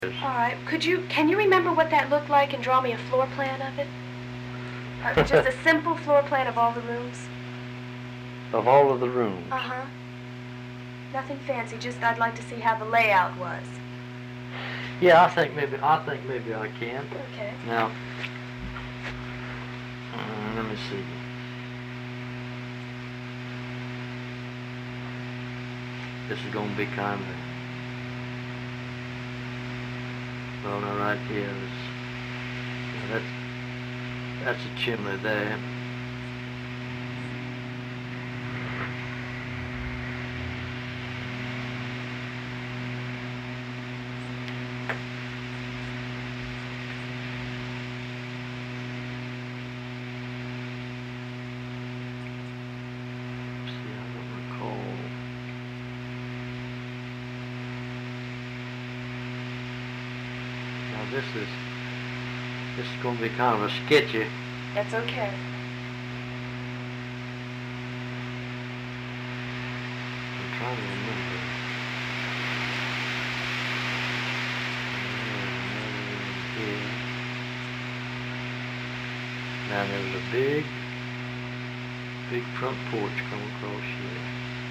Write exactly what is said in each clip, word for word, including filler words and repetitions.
is. All right. Could you, can you remember what that looked like and draw me a floor plan of it? Uh, just a simple floor plan of all the rooms? Of all of the rooms? Uh-huh. Nothing fancy, just I'd like to see how the layout was. Yeah, I think maybe, I think maybe I can. Okay. Now, uh, let me see. This is going to be kind of, well, now right here is, yeah, that's, that's a chimney there. See, I don't recall. Now this is, this is going to be kind of a sketchy. That's okay. I'm trying to remember. Uh, here. Now there's a big, big front porch come across here.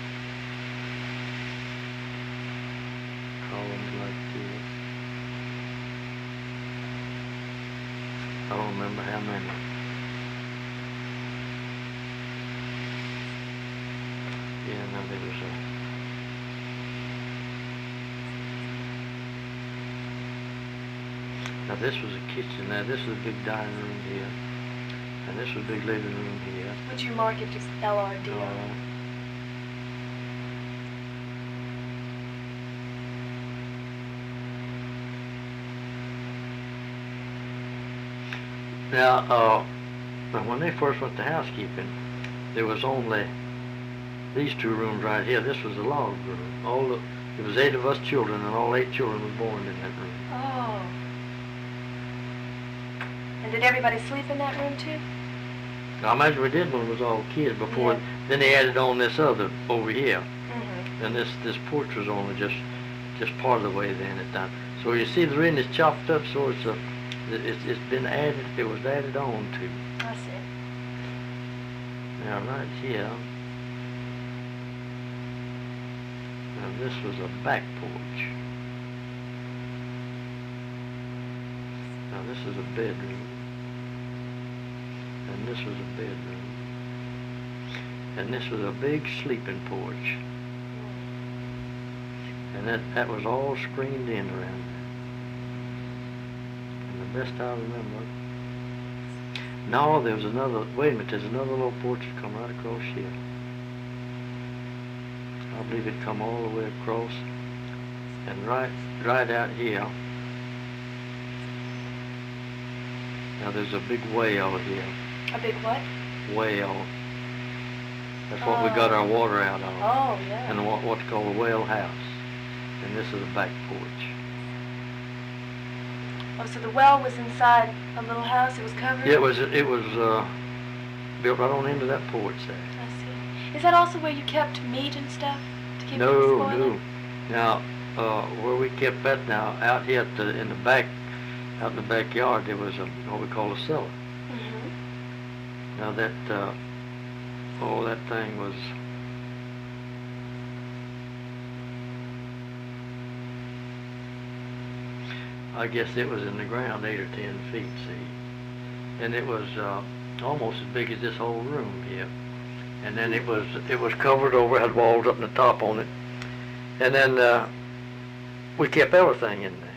Columns like this. I don't remember how many. Yeah, now there was a, now this was a kitchen. Now this is a big dining room here. And this was a big living room here. Would you mark it just L R D? Uh, now, uh, now, when they first went to housekeeping, there was only these two rooms right here. This was the log room. All the, there was eight of us children, and all eight children were born in that room. Oh. And did everybody sleep in that room too? Now, I imagine we did when we was all kids before. Yeah. Then they added on this other over here, Mm-hmm. and this this porch was only just just part of the way then at that. So you see, the ring is chopped up, so it's a it's it's been added. It was added on to. I see. Now right here. Now this was a back porch. Now this is a bedroom. And this was a bedroom. And this was a big sleeping porch. And that, that was all screened in around there. And the best I remember. No, there was another, wait a minute, there's another little porch that come right across here. I believe it come all the way across. And right, right out here. Now there's a big well here. A big what? Well. That's what we got our water out of. Oh, yeah. And what, what's called a well house. And this is a back porch. Oh, so the well was inside a little house? It was covered? Yeah, it was, it was uh, built right on into that porch there. I see. Is that also where you kept meat and stuff? To keep it No, from spoiling? no. Now, uh, where we kept that now, out here at the, in the back, out in the backyard, there was a, what we call a cellar. Mm-hmm. Now that, uh, oh, that thing was, I guess it was in the ground eight or ten feet, see. And it was uh, almost as big as this whole room here. And then it was, it was covered over, had walls up in the top on it. And then uh, we kept everything in there.